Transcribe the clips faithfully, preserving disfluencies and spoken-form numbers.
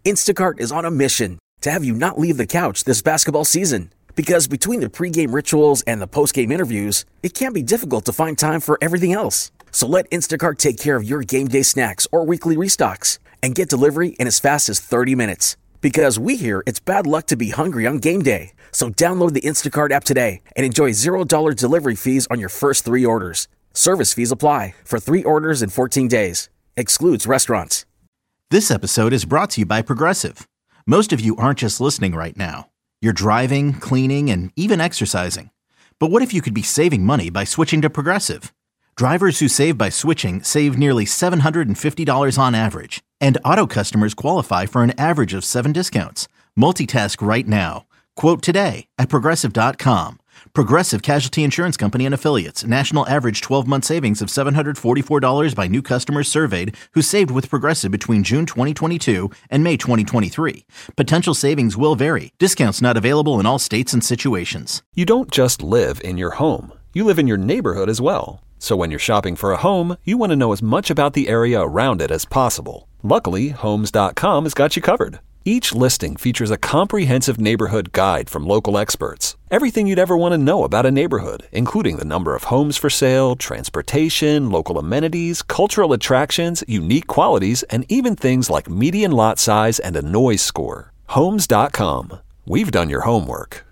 Instacart is on a mission to have you not leave the couch this basketball season. Because between the pregame rituals and the postgame interviews, it can be difficult to find time for everything else. So let Instacart take care of your game day snacks or weekly restocks and get delivery in as fast as thirty minutes. Because we hear it's bad luck to be hungry on game day. So download the Instacart app today and enjoy zero dollars delivery fees on your first three orders. Service fees apply for three orders in fourteen days. Excludes restaurants. This episode is brought to you by Progressive. Most of you aren't just listening right now. You're driving, cleaning, and even exercising. But what if you could be saving money by switching to Progressive? Drivers who save by switching save nearly seven hundred fifty dollars on average. And auto customers qualify for an average of seven discounts. Multitask right now. Quote today at Progressive dot com. Progressive Casualty Insurance Company and Affiliates. National average twelve-month savings of seven hundred forty-four dollars by new customers surveyed who saved with Progressive between June twenty twenty-two and May twenty twenty-three. Potential savings will vary. Discounts not available in all states and situations. You don't just live in your home. You live in your neighborhood as well. So when you're shopping for a home, you want to know as much about the area around it as possible. Luckily, Homes dot com has got you covered. Each listing features a comprehensive neighborhood guide from local experts. Everything you'd ever want to know about a neighborhood, including the number of homes for sale, transportation, local amenities, cultural attractions, unique qualities, and even things like median lot size and a noise score. Homes dot com. We've done your homework.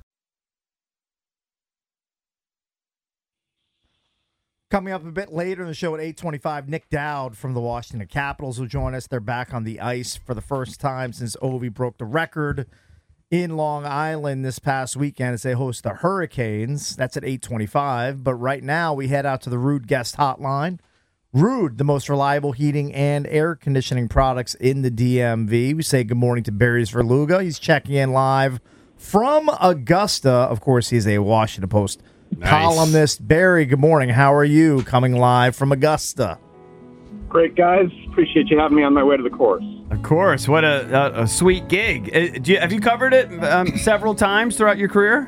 Coming up a bit later in the show at eight twenty-five, Nick Dowd from the Washington Capitals will join us. They're back on the ice for the first time since Ovi broke the record in Long Island this past weekend as they host the Hurricanes. That's at eight twenty-five. But right now we head out to the Ruud guest hotline. Ruud, the most reliable heating and air conditioning products in the D M V. We say good morning to Barry Svrluga. He's checking in live from Augusta. Of course, he's a Washington Post Nice. columnist. Barry, good morning. How are you? Coming live from Augusta. Great, guys. Appreciate you having me on my way to the course. Of course. What a, a, a sweet gig. Uh, do you, have you covered it um, several times throughout your career?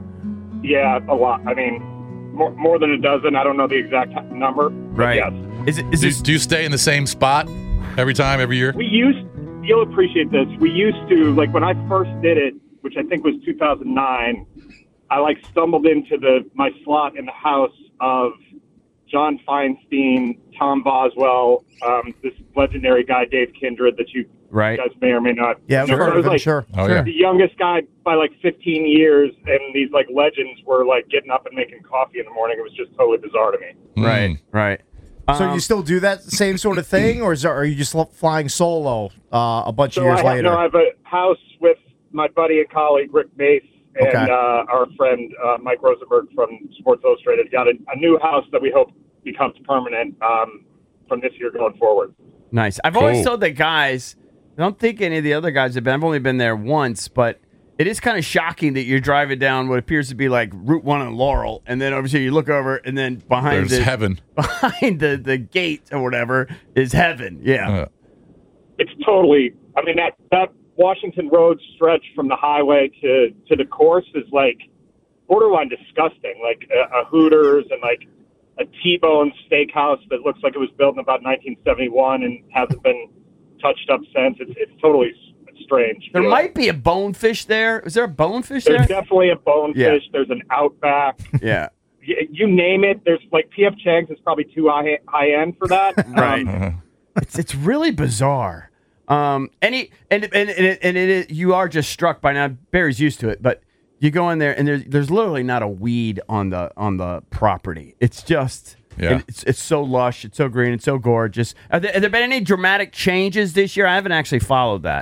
Yeah, a lot. I mean, more, more than a dozen. I don't know the exact number. Right. Yes. Is it, is do, this... do you stay in the same spot every time, every year? We used, you'll appreciate this. We used to, like when I first did it, which I think was two thousand nine, I like stumbled into the my slot in the house of John Feinstein, Tom Boswell, um, this legendary guy Dave Kindred that you right. guys may or may not. Yeah, know. sure, I was like sure. Oh, the yeah. youngest guy by like fifteen years, and these like legends were like getting up and making coffee in the morning. It was just totally bizarre to me. Right, Mm. right. So Um, you still do that same sort of thing, or is there, are you just flying solo uh, a bunch So of years I have, later? no, I have a house with my buddy and colleague Rick Mace. And Okay. uh, our friend uh, Mike Rosenberg from Sports Illustrated got a, a new house that we hope becomes permanent um, from this year going forward. Nice. I've Cool. always told the guys, I don't think any of the other guys have been. I've only been there once, but it is kind of shocking that you're driving down what appears to be like Route One in Laurel, and then over here you look over, and then behind There's the heaven. behind the, the gate or whatever is heaven. Yeah. Uh, It's totally. I mean that that Washington Road stretch from the highway to to the course is like borderline disgusting. Like a, a Hooters and like a T-bone steakhouse that looks like it was built in about nineteen seventy-one and hasn't been touched up since. It's it's totally strange. There feeling. might be a bonefish there. Is there a bonefish There's there? definitely a bonefish. Yeah. There's an Outback. Yeah. Y- you name it. There's like P F Chang's is probably too high high end for that. Right. Um, It's it's really bizarre. Um, any and and and, it, and it is, you are just struck by now. Barry's used to it, but you go in there and there's there's literally not a weed on the on the property. It's just Yeah. and it's it's so lush, it's so green, it's so gorgeous. Are there, have there been any dramatic changes this year? I haven't actually followed that.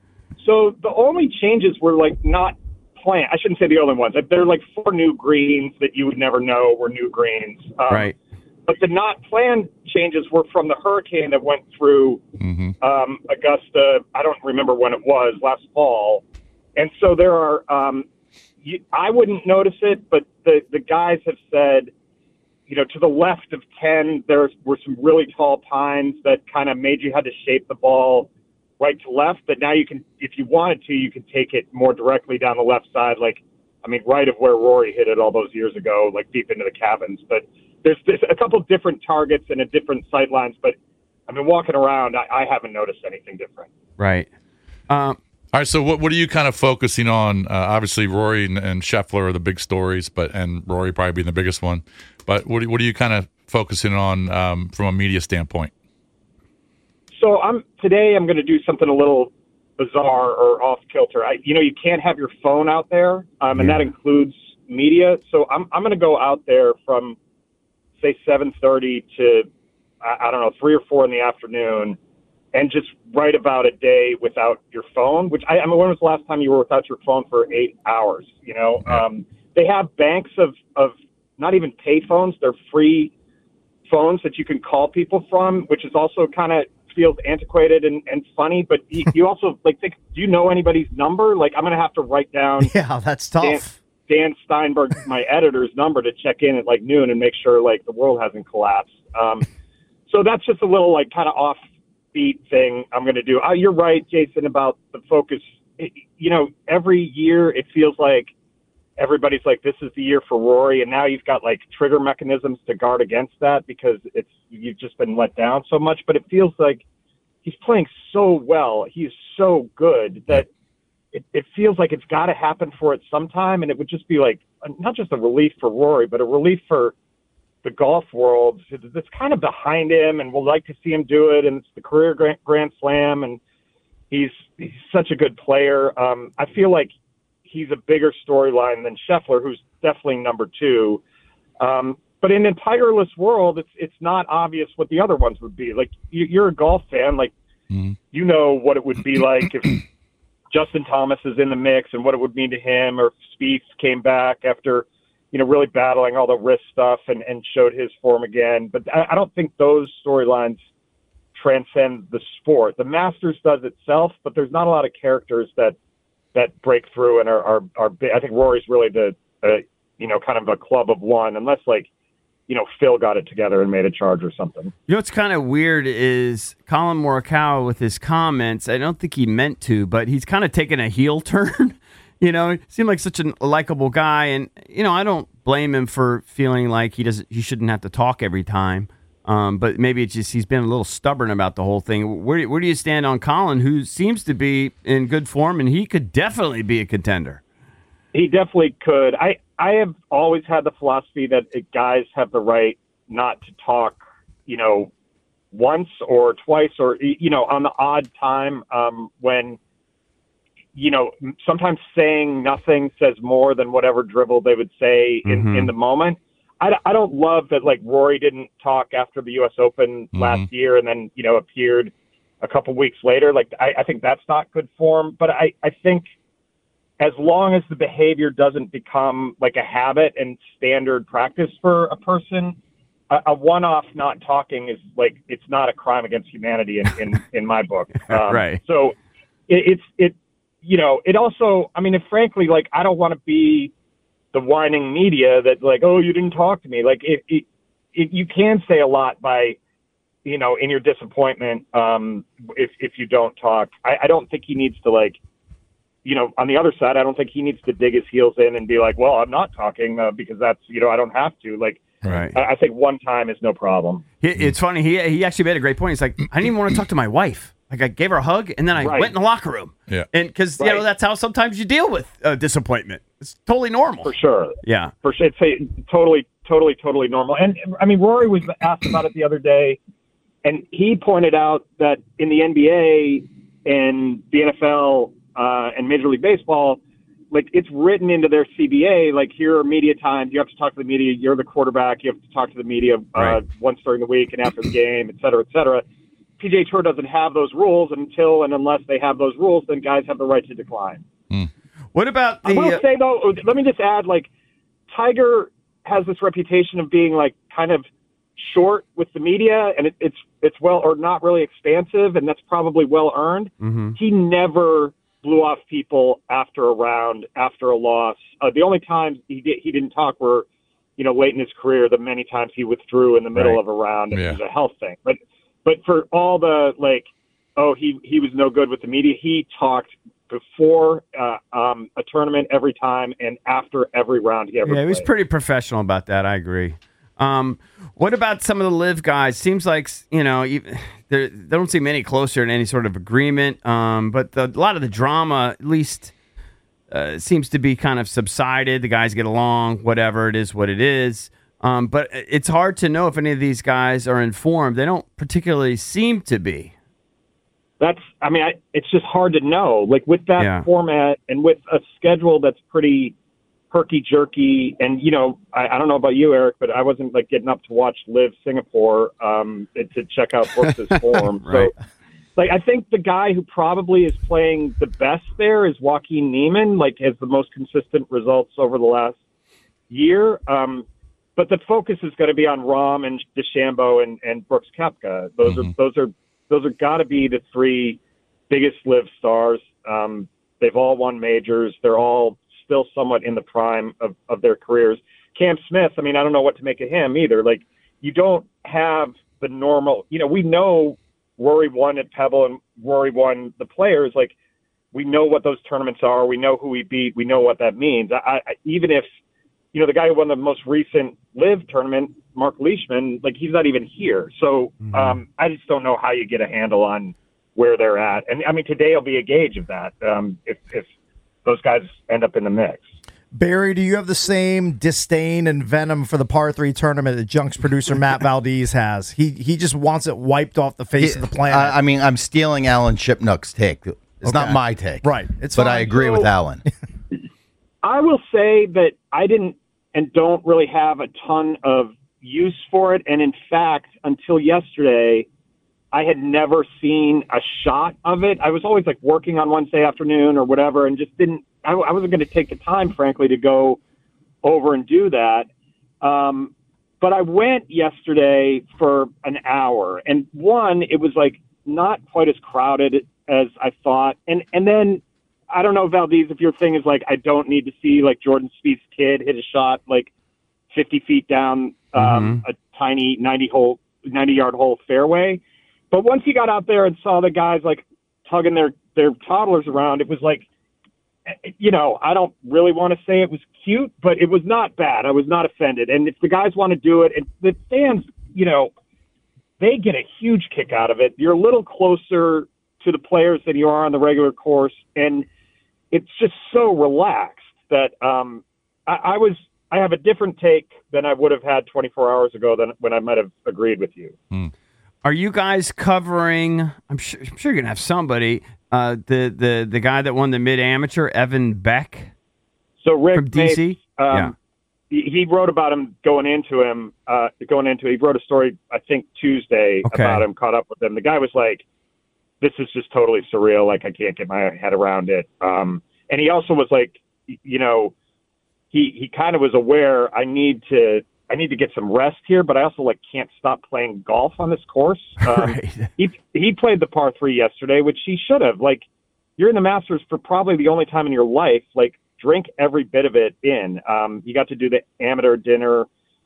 So the only changes were like not planned. I shouldn't say the only ones. There are like four new greens that you would never know were new greens. Um, Right. But the not planned changes were from the hurricane that went through mm-hmm. um, Augusta. I don't remember when it was, last fall. And so there are, um, you, I wouldn't notice it, but the, the guys have said, you know, to the left of ten, there were some really tall pines that kind of made you had to shape the ball right to left. But now you can, if you wanted to, you can take it more directly down the left side. Like, I mean, right of where Rory hit it all those years ago, like deep into the cabins. But there's, there's a couple different targets and a different sight lines. But I mean, walking around, I, I haven't noticed anything different. Right. Um, All right, so what what are you kind of focusing on? Uh, obviously, Rory and, and Scheffler are the big stories, but and Rory probably being the biggest one. But what what are you kind of focusing on um, from a media standpoint? So I'm today. I'm going to do something a little bizarre or off kilter. I, you know, you can't have your phone out there, um, and Yeah. that includes media. So I'm I'm going to go out there from say seven thirty to I, I don't know three or four in the afternoon, and just write about a day without your phone. Which I, I mean, when was the last time you were without your phone for eight hours? You know, um, they have banks of of not even pay phones; they're free phones that you can call people from, which is also kind of feels antiquated and, and funny, but you, you also like think, do you know anybody's number? Like I'm going to have to write down Yeah, that's tough. Dan, Dan Steinberg, my editor's number to check in at like noon and make sure like the world hasn't collapsed. Um, so that's just a little like kind of offbeat thing I'm going to do. Uh, you're right, Jason, about the focus. It, you know, every year it feels like everybody's like, this is the year for Rory. And now you've got like trigger mechanisms to guard against that because it's, you've just been let down so much, but it feels like he's playing so well. He's so good that it, it feels like it's got to happen for it sometime. And it would just be like, not just a relief for Rory, but a relief for the golf world that's kind of behind him and we'll like to see him do it. And it's the career grand, grand slam. And he's, he's such a good player. Um, I feel like he's a bigger storyline than Scheffler, who's definitely number two. Um, but in an tireless world, it's it's not obvious what the other ones would be. Like you, you're a golf fan, like mm-hmm. you know what it would be like if Justin Thomas is in the mix and what it would mean to him, or if Spieth came back after you know really battling all the wrist stuff and, and showed his form again. But I, I don't think those storylines transcend the sport. The Masters does itself, but there's not a lot of characters that that break through and are, are, are big. I think Rory's really the, uh, you know, kind of a club of one, unless like, you know, Phil got it together and made a charge or something. You know what's kind of weird is Colin Morikawa with his comments. I don't think he meant to, but he's kind of taken a heel turn. You know, he seemed like such a likable guy, and you know, I don't blame him for feeling like he doesn't, he shouldn't have to talk every time. Um, but maybe it's just he's been a little stubborn about the whole thing. Where, where do you stand on Colin, who seems to be in good form, and he could definitely be a contender? He definitely could. I, I have always had the philosophy that guys have the right not to talk, you know, once or twice or, you know, on the odd time um, when, you know, sometimes saying nothing says more than whatever drivel they would say in, mm-hmm. in the moment. I, I don't love that, like, Rory didn't talk after the U S Open mm-hmm. last year and then, you know, appeared a couple weeks later. Like, I, I think that's not good form. But I, I think as long as the behavior doesn't become, like, a habit and standard practice for a person, a, a one-off not talking is, like, it's not a crime against humanity in, in, in my book. Um, right. So it, it's, it, you know, it also, I mean, if frankly, like, I don't want to be the whining media that like, oh, you didn't talk to me. Like it, it, it, you can say a lot by, you know, in your disappointment. Um, if, if you don't talk, I, I don't think he needs to like, you know, on the other side, I don't think he needs to dig his heels in and be like, well, I'm not talking uh, because that's, you know, I don't have to. Like, right. I, I think one time is no problem. He, it's funny. He, he actually made a great point. He's like, I didn't even want to talk to my wife. Like I gave her a hug and then I right. went in the locker room. Yeah. And because, right. you know, that's how sometimes you deal with uh, disappointment. It's totally normal. For sure. Yeah. For sure. It's a, totally, totally, totally normal. And I mean, Rory was asked about it the other day, and he pointed out that in the N B A and the N F L uh, and Major League Baseball, like it's written into their C B A, like here are media times. You have to talk to the media. You're the quarterback. You have to talk to the media uh, right. once during the week and after the game, et cetera, et cetera. P G A Tour doesn't have those rules until and unless they have those rules, then guys have the right to decline. Mm. What about the... I will say, though, let me just add, like, Tiger has this reputation of being, like, kind of short with the media, and it, it's it's well, or not really expansive, and that's probably well earned. Mm-hmm. He never blew off people after a round, after a loss. Uh, the only times he did, he didn't talk were, you know, late in his career, the many times he withdrew in the middle right. of a round, and yeah. it was a health thing. But But for all the, like, oh, he, he was no good with the media, he talked before uh, um, a tournament every time and after every round he ever Yeah, he was played. pretty professional about that. I agree. Um, what about some of the live guys? Seems like, you know, they don't seem any closer to any sort of agreement. Um, but the, a lot of the drama, at least, uh, seems to be kind of subsided. The guys get along, whatever it is, what it is. Um, but it's hard to know if any of these guys are informed. They don't particularly seem to be. That's, I mean, I, it's just hard to know. Like with that Yeah. format and with a schedule that's pretty herky-jerky, and, you know, I, I don't know about you, Eric, but I wasn't, like, getting up to watch Live Singapore um, to check out Brooks' form. Right. So, like, I think the guy who probably is playing the best there is Joaquin Niemann, like, has the most consistent results over the last year. Um, but the focus is going to be on Rahm and DeChambeau and, and Brooks Koepka. Those Mm-hmm. are those are those are got to be the three biggest Live stars. Um, they've all won majors. They're all still somewhat in the prime of, of their careers. Cam Smith, I mean, I don't know what to make of him either. Like, you don't have the normal, you know, we know Rory won at Pebble and Rory won the Players. Like, we know what those tournaments are. We know who he beat. We know what that means. I, I, even if, you know, the guy who won the most recent Live tournament, Mark Leishman, like, he's not even here. So um, I just don't know how you get a handle on where they're at. And, I mean, today will be a gauge of that um, if, if those guys end up in the mix. Barry, do you have the same disdain and venom for the par three tournament that Junk's producer Matt Valdez has? He he just wants it wiped off the face of the planet. I, I mean, I'm stealing Alan Shipnuck's take. It's Okay. not my take. Right. It's but fine. I agree with So- Alan. I will say that I didn't and don't really have a ton of use for it. And in fact, until yesterday, I had never seen a shot of it. I was always like working on Wednesday afternoon or whatever, and just didn't, I, I wasn't going to take the time, frankly, to go over and do that. Um, but I went yesterday for an hour, and one, it was like not quite as crowded as I thought. And, and then I don't know, Valdez, if your thing is like, I don't need to see like Jordan Spieth's kid hit a shot like fifty feet down um, Mm-hmm. a tiny ninety hole, ninety yard hole fairway. But once you got out there and saw the guys like tugging their, their toddlers around, it was like, you know, I don't really want to say it was cute, but it was not bad. I was not offended. And if the guys want to do it, and the fans, you know, they get a huge kick out of it. You're a little closer to the players than you are on the regular course. And it's just so relaxed that um, I, I was, I have a different take than I would have had twenty-four hours ago than when I might have agreed with you. Mm. Are you guys covering? I'm sure, I'm sure you're gonna have somebody. Uh, the the the guy that won the mid amateur, Evan Beck. So Rick From D C? Mapes, um, Yeah. he, he wrote about him going into him, uh, going into. He wrote a story, I think Tuesday, Okay. about him. Caught up with him. The guy was like, "This is just totally surreal. Like, I can't get my head around it." Um, and he also was like, you know, he he kind of was aware. I need to. I need to get some rest here, but I also like can't stop playing golf on this course. Um, Right. He he played the par three yesterday, which he should have. Like, you're in the Masters for probably the only time in your life. Like, drink every bit of it in. Um, he got to do the amateur dinner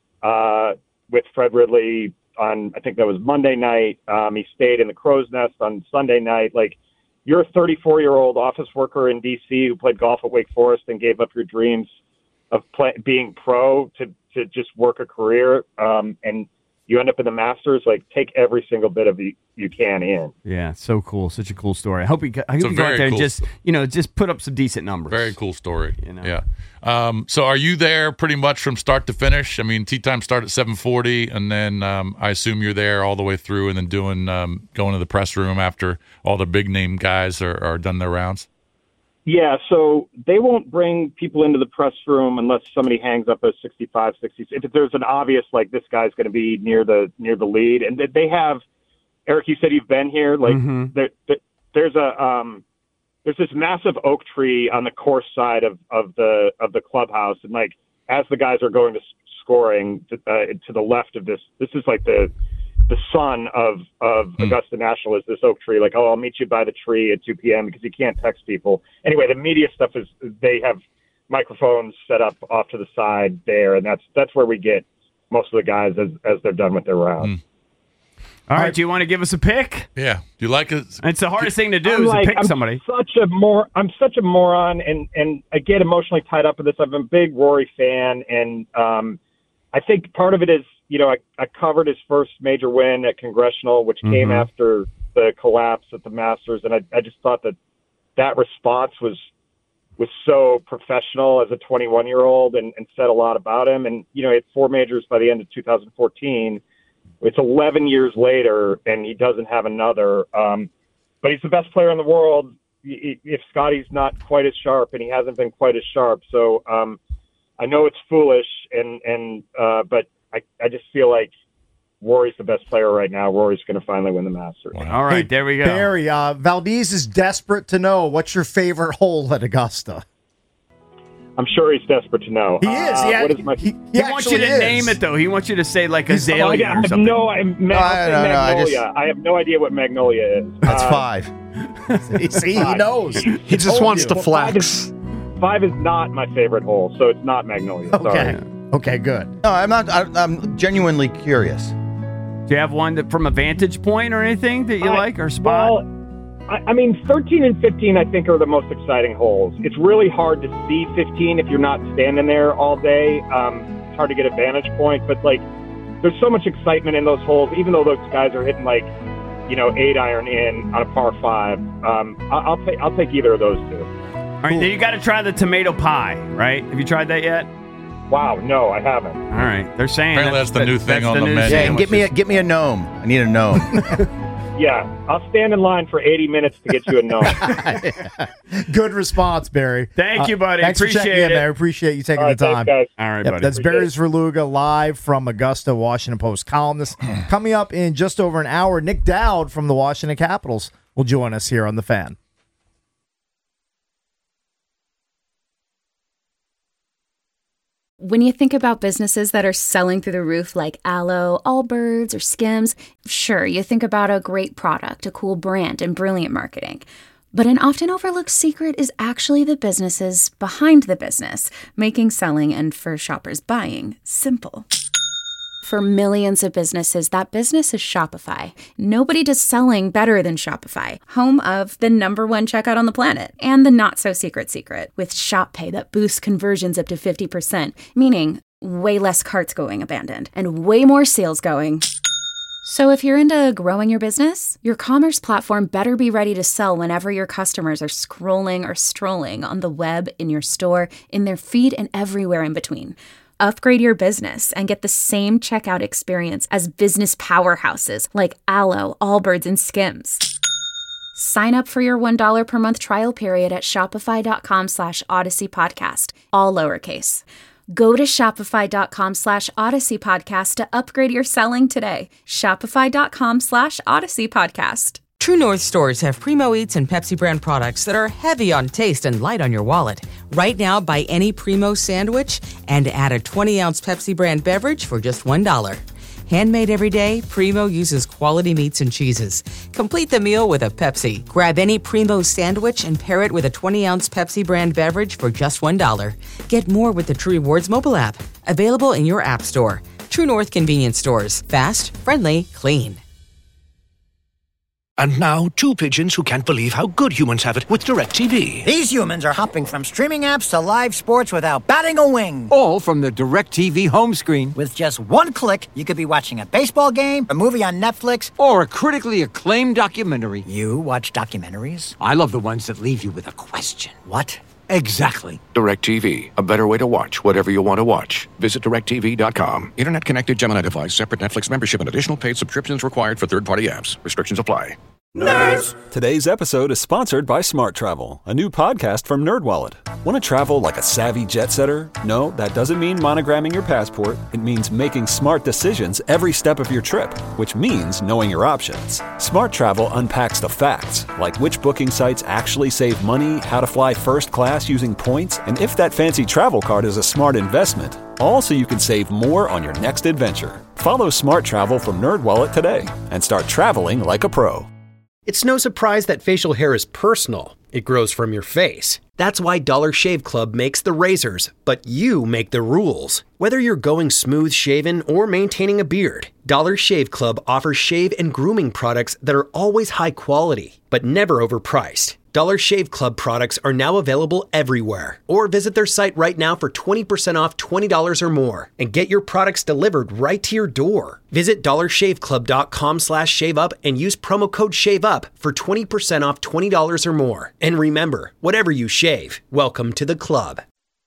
uh, with Fred Ridley on, I think that was Monday night. Um, he stayed in the Crow's Nest on Sunday night. Like, you're a thirty-four year old office worker in D C who played golf at Wake Forest and gave up your dreams of play, being pro to to just work a career, um, and you end up in the Masters. Like, take every single bit of you you can in. Yeah, so cool. Such a cool story. I hope you, go- I hope It's a you go out very there and cool just, story. you know, just put up some decent numbers. Very cool story. You know. Yeah. Um, so are you there pretty much from start to finish? I mean, tee time start at seven forty, and then um, I assume you're there all the way through, and then doing um, going to the press room after all the big name guys are, are done their rounds. Yeah, so they won't bring people into the press room unless somebody hangs up a sixty-five, sixty. If there's an obvious, like, this guy's going to be near the near the lead, and they have. Eric, you said you've been here. Like, Mhm. there, there, there's a um, there's this massive oak tree on the course side of, of the of the clubhouse, and like as the guys are going to s- scoring to, uh, to the left of this, this is like the the son of of Augusta National is this oak tree. Like, oh, I'll meet you by the tree at two p.m. because you can't text people. Anyway, the media stuff is they have microphones set up off to the side there, and that's that's where we get most of the guys as as they're done with their round. Mm. All right, do you want to give us a pick? Yeah. Do you like it? It's the hardest thing to do I'm is like, to pick I'm somebody. Such a mor- I'm such a moron, and and I get emotionally tied up with this. I'm a big Rory fan, and um, I think part of it is, you know, I, I covered his first major win at Congressional, which mm-hmm. came after the collapse at the Masters, and I, I just thought that that response was was so professional as a twenty-one-year-old and, and said a lot about him. And, you know, he had four majors by the end of two thousand fourteen. It's eleven years later, and he doesn't have another. Um, but he's the best player in the world if Scotty's not quite as sharp, and he hasn't been quite as sharp. So um, I know it's foolish, and, and uh, but I, I just feel like Rory's the best player right now. Rory's going to finally win the Masters. Wow. All right, hey, there we go. Barry, uh, Valdez is desperate to know, what's your favorite hole at Augusta? I'm sure he's desperate to know. He is. Uh, yeah, what is my... He, he wants you to is. name it, though. He wants you to say, like, Azalea oh, yeah, or I have something. No, I, Ma- no, I, don't know, I, just... I have no idea what Magnolia is. That's uh, five. See, he knows. He, he just wants you. to flex. Five is, five is not my favorite hole, so it's not Magnolia. Okay. Sorry. Okay, good. No, I'm not. I, I'm genuinely curious. Do you have one that from a vantage point or anything that you I, like or spot? Well, I, I mean, thirteen and fifteen, I think, are the most exciting holes. It's really hard to see fifteen if you're not standing there all day. Um, it's hard to get a vantage point, but like, there's so much excitement in those holes, even though those guys are hitting like, you know, eight iron in on a par five. Um, I, I'll take I'll take either of those two. All right, then you got to try the tomato pie, right? Have you tried that yet? Wow, no, I haven't. All right, they're saying apparently that's, that's the new thing that's on the, the menu. Yeah, and get me a, get me a gnome. I need a gnome. Yeah, I'll stand in line for eighty minutes to get you a gnome. Good response, Barry. Thank you, buddy. Uh, thanks Appreciate for checking it. in, Barry. Appreciate you taking All right, the time. thanks, guys. All right, yep, buddy. that's Barry Zerluga live from Augusta, Washington Post columnist. Coming up in just over an hour, Nick Dowd from the Washington Capitals will join us here on The Fan. When you think about businesses that are selling through the roof like Aloe, Allbirds, or Skims, sure, you think about a great product, a cool brand, and brilliant marketing. But an often overlooked secret is actually the businesses behind the business, making selling and for shoppers buying simple. For millions of businesses, that business is Shopify. Nobody does selling better than Shopify, home of the number one checkout on the planet, and the not-so-secret secret, with Shop Pay that boosts conversions up to fifty percent, meaning way less carts going abandoned, and way more sales going. So if you're into growing your business, your commerce platform better be ready to sell whenever your customers are scrolling or strolling on the web, in your store, in their feed, and everywhere in between. Upgrade your business and get the same checkout experience as business powerhouses like Aloe, Allbirds, and Skims. Sign up for your one dollar per month trial period at shopify.com slash Odyssey Podcast, all lowercase. Go to shopify.com slash Odyssey Podcast to upgrade your selling today. Shopify.com slash Odyssey Podcast. True North stores have Primo Eats and Pepsi brand products that are heavy on taste and light on your wallet. Right now, buy any Primo sandwich and add a twenty ounce Pepsi brand beverage for just one dollar. Handmade every day, Primo uses quality meats and cheeses. Complete the meal with a Pepsi. Grab any Primo sandwich and pair it with a twenty ounce Pepsi brand beverage for just one dollar. Get more with the True Rewards mobile app. Available in your app store. True North convenience stores. Fast, friendly, clean. And now, two pigeons who can't believe how good humans have it with DirecTV. These humans are hopping from streaming apps to live sports without batting a wing. All from the DirecTV home screen. With just one click, you could be watching a baseball game, a movie on Netflix, or a critically acclaimed documentary. You watch documentaries? I love the ones that leave you with a question. What? Exactly. DirecTV, a better way to watch whatever you want to watch. Visit direct T V dot com. Internet connected Gemini device, separate Netflix membership, and additional paid subscriptions required for third-party apps. Restrictions apply. Nerds! Today's episode is sponsored by Smart Travel, a new podcast from NerdWallet. Want to travel like a savvy jet setter? No, that doesn't mean monogramming your passport. It means making smart decisions every step of your trip, which means knowing your options. Smart Travel unpacks the facts, like which booking sites actually save money, how to fly first class using points, and if that fancy travel card is a smart investment. All so you can save more on your next adventure. Follow Smart Travel from NerdWallet today and start traveling like a pro. It's no surprise that facial hair is personal. It grows from your face. That's why Dollar Shave Club makes the razors, but you make the rules. Whether you're going smooth shaven or maintaining a beard, Dollar Shave Club offers shave and grooming products that are always high quality, but never overpriced. Dollar Shave Club products are now available everywhere. Or visit their site right now for twenty percent off twenty dollars or more and get your products delivered right to your door. Visit dollarshaveclub.com slash shave up and use promo code SHAVEUP for twenty percent off twenty dollars or more. And remember, whatever you shave, welcome to the club.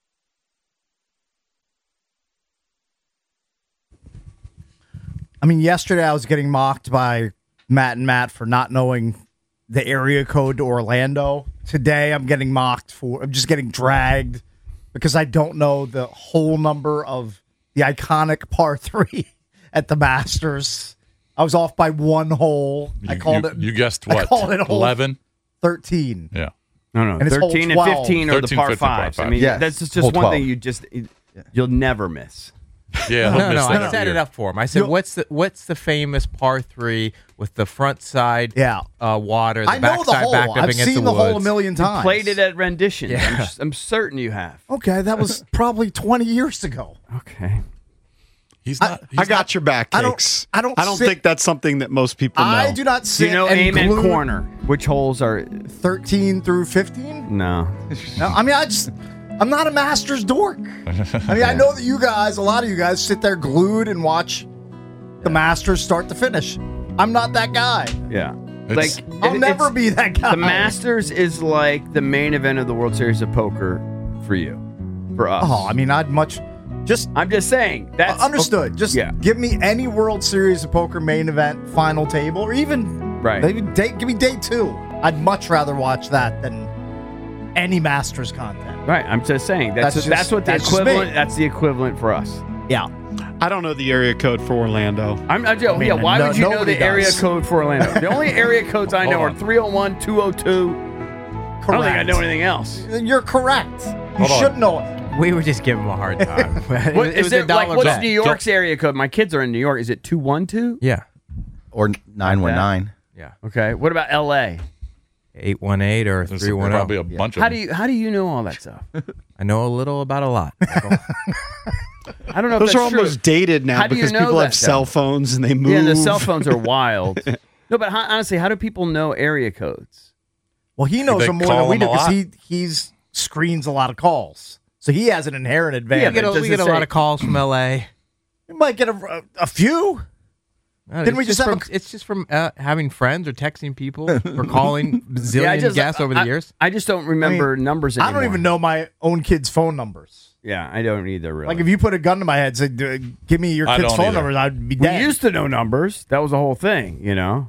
I mean, yesterday I was getting mocked by Matt and Matt for not knowing the area code to Orlando. Today I'm getting mocked for, I'm just getting dragged because I don't know the whole number of the iconic par three at the Masters. I was off by one hole. You, I called you, it. You guessed I what? called it hole eleven? thirteen. Yeah. No, no. And it's hole thirteen and twelve. fifteen are the thirteen, par fifteen, par fives. five. I mean, Yes. that's just, Hole just one twelve. thing you just you'll never miss. Yeah. No, no, I that set year. it up for him. I said, "What's the what's the famous par three with the front side Yeah. uh, water, the I know back the side hole. backed up I've against seen the the hole a woods?" million times. Played it at renditions. Yeah. I'm, just- I'm certain you have. Okay, that was probably twenty years ago. Okay. He's I- not. he's I got not- your back, I don't- Cakes. I don't I don't sit- think that's something that most people know. I do not Do sit you know and aim and glue corner? Which holes are? thirteen through fifteen. No. No, I mean, I just, I'm not a Masters dork. I mean, I know that you guys, a lot of you guys, sit there glued and watch the Masters start to finish. I'm not that guy. Yeah. It's- like I'll it- never it's- be that guy. The Masters is like the main event of the World Series of Poker for you, for us. Oh, I mean, I'd much just I'm just saying that's understood. Just yeah. give me any World Series of Poker main event, final table, or even Right. maybe day, give me day two. I'd much rather watch that than any Masters content. Right. I'm just saying that's That's that's, just- what the that's just equivalent. me. That's the equivalent for us. Yeah. I don't know the area code for Orlando. I'm, I, yeah. mean, Why no- would you know nobody the area does. code for Orlando? The only area codes I know Hold are on. three oh one, two oh two. Correct. I don't think I know anything else. You're correct. You Hold on. should know it. We would just give him a hard time. it, What, it is was it a dollar like? What's bet. New York's area code? My kids are in New York. Is it two one two? Yeah, Or nine one nine. yeah. Okay. What about L A? Eight one eight or There's three one zero. probably a bunch of How them. do you how do you know all that stuff? I know a little about a lot. I don't know. Those if are that's true. almost dated now How do you because know people that have stuff? cell phones and they move. Yeah, the cell phones are wild. No, but how, honestly, how do people know area codes? Well, he knows they them more call than we them do a because lot? he he's screens a lot of calls, so he has an inherent we advantage. get a, does we it get a say- lot of calls from L A. You might get a, a few. Uh, Didn't it's we just have from, a- it's just from uh, having friends or texting people or calling zillion Yeah, I just, guests over the I, years. I just don't remember I mean, numbers I anymore. don't even know my own kids' phone numbers. Yeah, I don't either. Really. Like if you put a gun to my head, and said, "D- "Give me your I kids' don't phone either. numbers," I'd be we dead. used to know numbers. That was the whole thing, you know.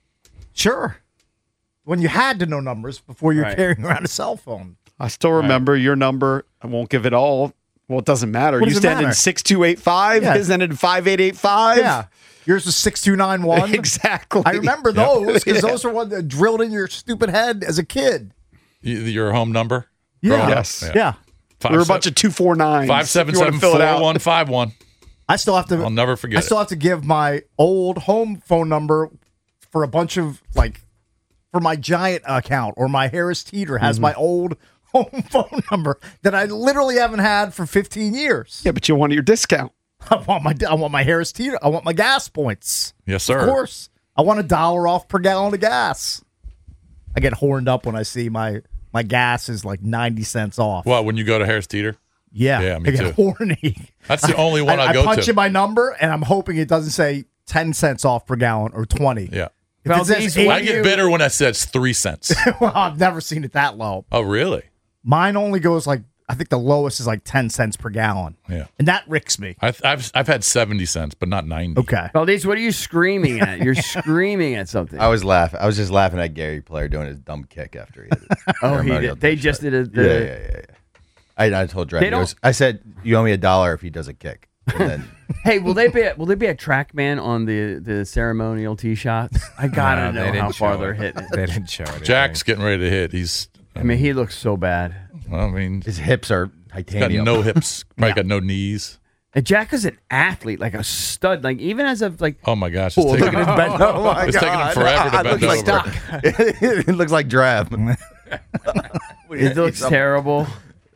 Sure. When you had to know numbers before you're Right. carrying around a cell phone. I still remember your number. I won't give it all. Well, it doesn't matter. What you does it stand in matter? six two eight five. Yeah. His ended in five eight eight five. Yeah. Yours was six two nine one. Exactly. I remember those because Yeah. those are one that drilled in your stupid head as a kid. Y- Your home number? Yeah. Growing up? Yes. Yeah. Five We were a seven- bunch of two four nines. Five seven if you wanna seven fill it four out. one five one. I still have to. I'll never forget I still have to give my old home phone number for a bunch of like for my Giant account or my Harris Teeter has Mm-hmm. my old home phone number that I literally haven't had for fifteen years. Yeah, but you wanted your discount. I want my I want my Harris Teeter. I want my gas points. Yes, sir. Of course. I want a dollar off per gallon of gas. I get horned up when I see my my gas is like ninety cents off. What, when you go to Harris Teeter? Yeah, Yeah, me I get too. horny. That's the only one I, I go punch to. in my number, and I'm hoping it doesn't say ten cents off per gallon or twenty. Yeah. If it says eighty, I get bitter when that says three cents. well, I've never seen it that low. Oh, really? Mine only goes like, I think the lowest is like ten cents per gallon. Yeah. And that ricks me. I've, I've I've had seventy cents, but not ninety. Okay. Valdez, what are you screaming at? You're screaming at something. I was laughing. I was just laughing at Gary Player doing his dumb kick after he hit it. Oh, he Ceremonial did. They dish just shot. did a- the- yeah, yeah, yeah, yeah. I, I told They Dredd. don't- goes- I said, "You owe me a dollar if he does a kick." And then Hey, will they be a, will they be a TrackMan on the, the ceremonial tee shots? I gotta No, they know didn't how far show they're it. hitting it. They didn't show it. Jack's getting ready to hit. He's. I mean, he looks so bad. I mean, his hips are he's got titanium. no hips. Probably got no knees. And Jack is an athlete, like a stud. Like even as a like. Oh my gosh! Oh, It's look taking, at his bend. Oh my it's taking him God. forever to It bend looks over. like it looks like drab. It looks terrible.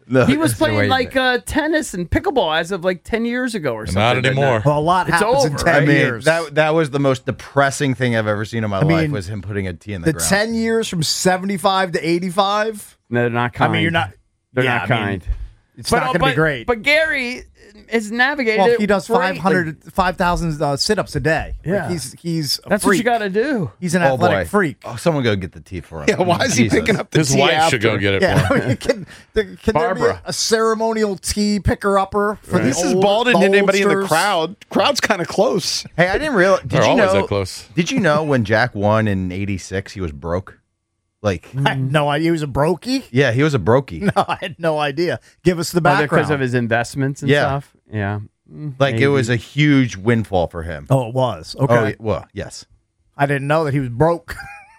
No, he was that's the playing way- like uh, tennis and pickleball as of like ten years ago or something. Not but anymore. Well, a lot It's happens over. in ten I mean, years. that that was the most depressing thing I've ever seen in my I life. mean, Was him putting a tee in the, the ground. ten years from seventy-five to eighty-five. No, they're not kind. I mean, you're not. They're yeah, not I mean, kind. it's But, not uh, going to but- be great. But Gary has navigated. well, it he does greatly. five hundred, five thousand uh, sit-ups a day. Like, Yeah. he's he's a That's what you freak. got to do. He's an Oh, athletic boy. freak. Oh, someone go get the tee for him. Yeah, why is he Jesus. picking up the His tee wife after? should go get it Yeah, for I him. mean, can, there, can there be Barbara. a ceremonial tea picker upper for the This is old, ball didn't the hit anybody in the oldsters? crowd. Crowd's kind of close. Hey, I didn't realize. Did They're you always know? that close. Did you know when Jack won in eighty-six, he was broke? Like, I had no idea he was a brokey. yeah, he was a brokey. No, I had no idea. Give us the Because background. of his investments and Yeah. stuff. Yeah. Mm, Like maybe. it was a huge windfall for him. oh, it was. Okay. Oh, yeah, well, yes. I didn't know that he was broke.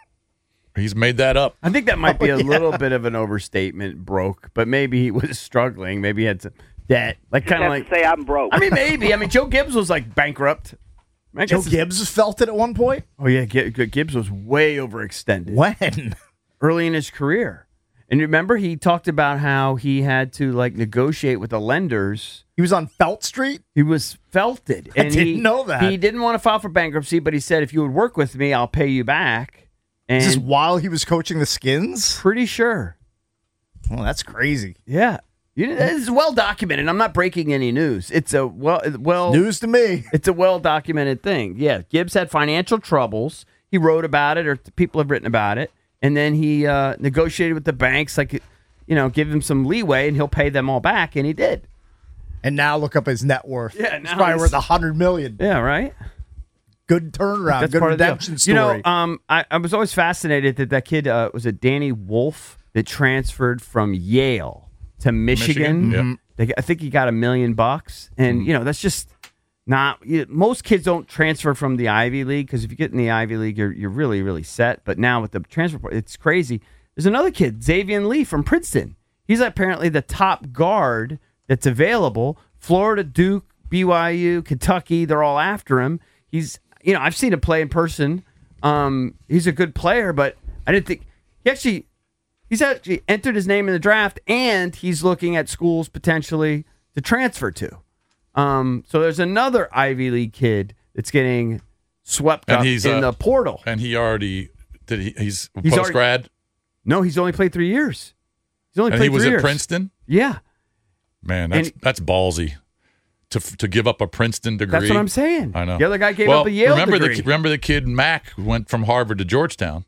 He's made that up. I think that might be a Oh, yeah. little bit of an overstatement, broke, but maybe he was struggling. Maybe he had some debt. Like kind of like say I'm broke. I mean, maybe. I mean, Joe Gibbs was like bankrupt. I Joe guess- Gibbs felt it at one point. Oh yeah, Gi- Gi- Gibbs was way overextended When? early in his career. And remember, he talked about how he had to like negotiate with the lenders. He was on Felt Street? He was felted. I And didn't he, know that. He didn't want to file for bankruptcy, but he said, if you would work with me, I'll pay you back. And Is this while he was coaching the Skins? pretty sure. Oh, that's crazy. Yeah. You know, it's well documented. I'm not breaking any news. It's a well, well News to me. It's a well documented thing. Yeah, Gibbs had financial troubles. He wrote about it, or people have written about it, and then he uh, negotiated with the banks, like you know, give him some leeway, and he'll pay them all back, and he did. And now look up his net worth. Yeah, He's now probably he's- worth a hundred million. Yeah, right. Good turnaround. That's good part of the deal. redemption You story. know, um, I, I was always fascinated that that kid uh, was it Danny Wolf that transferred from Yale to Michigan. Michigan, yeah. Mhm. They, I think he got a million bucks, and you know that's just not. You most kids don't transfer from the Ivy League because if you get in the Ivy League, you're you're really really set. But now with the transfer, portal, it's crazy. There's another kid, Xavier Lee from Princeton. He's apparently the top guard that's available. Florida, Duke, B Y U, Kentucky, they're all after him. He's, you know, I've seen him play in person. Um, he's a good player, but I didn't think he actually, he's actually entered his name in the draft, and he's looking at schools potentially to transfer to. Um, so there's another Ivy League kid that's getting swept And up he's, in uh, the portal. And he already did. He, he's, He's post already- grad. No, he's only played three years. He's only And played he was three at years. Princeton. Yeah. Man, that's And- that's ballsy to to give up a Princeton degree. That's what I'm saying. I know. The other guy gave well, up a Yale remember degree. The, remember the kid Mack who went from Harvard to Georgetown,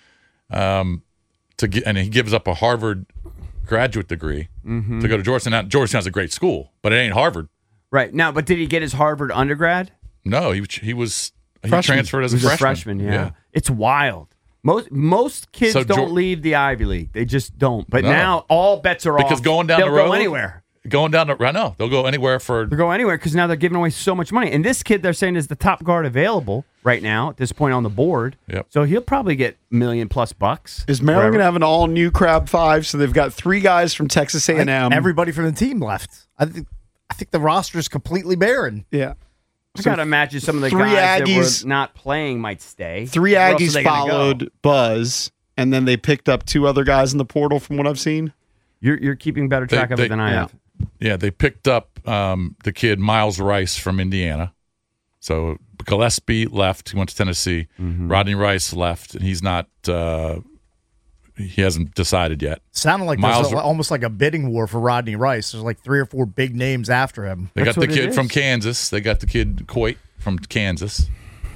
um, to get, and he gives up a Harvard graduate degree Mhm. to go to Georgetown. Now, Georgetown's a great school, but it ain't Harvard. Right. Now, but did he get his Harvard undergrad? No, he was- he was he Freshman. transferred as He a was freshman. yeah. It's wild. Most most kids So don't Geor- leave the Ivy League. They just don't. But No. now all bets are off. Because going down They'll the road, go anywhere. Going down the, I know they'll go anywhere for. They'll go anywhere because now they're giving away so much money. And this kid, they're saying, is the top guard available right now at this point on the board. Yep. So he'll probably get million plus bucks. Is Maryland going to have an all new Crab Five? So they've got three guys from Texas A and M. Everybody from the team left. I think I think the roster is completely barren. Yeah. I got to imagine some of the three guys Aggies- that were not playing might stay. Three Where else are Aggies they gonna go? followed Buzz, and then they picked up two other guys in the portal from what I've seen. You're, you're keeping better track They- of they- it than I yeah. have. Yeah, they picked up um, the kid Miles Rice from Indiana. So Gillespie left. He went to Tennessee. Mm-hmm. Rodney Rice left, and he's not. Uh, he hasn't decided yet. Sounded like Miles. there's a, almost like a bidding war for Rodney Rice. There's like three or four big names after him. They got the kid from Kansas. They got the kid Coit from Kansas.